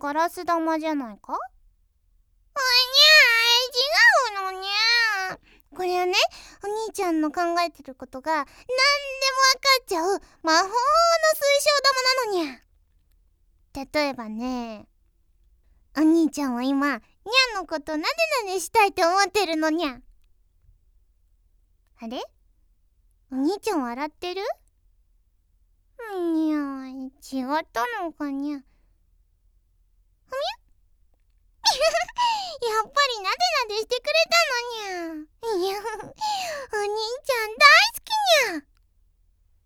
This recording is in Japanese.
ガラス玉じゃないか？違うのにゃ。これはね、お兄ちゃんの考えてることが何でもわかっちゃう魔法の水晶玉なのにゃ。例えばね、お兄ちゃんは今、にゃんのことなでなでしたいと思ってるのにゃ。あれ？お兄ちゃん笑ってる？にゃー、違ったのかにゃ。やっぱりなでなでしてくれたのにゃ。いや、お兄ちゃん大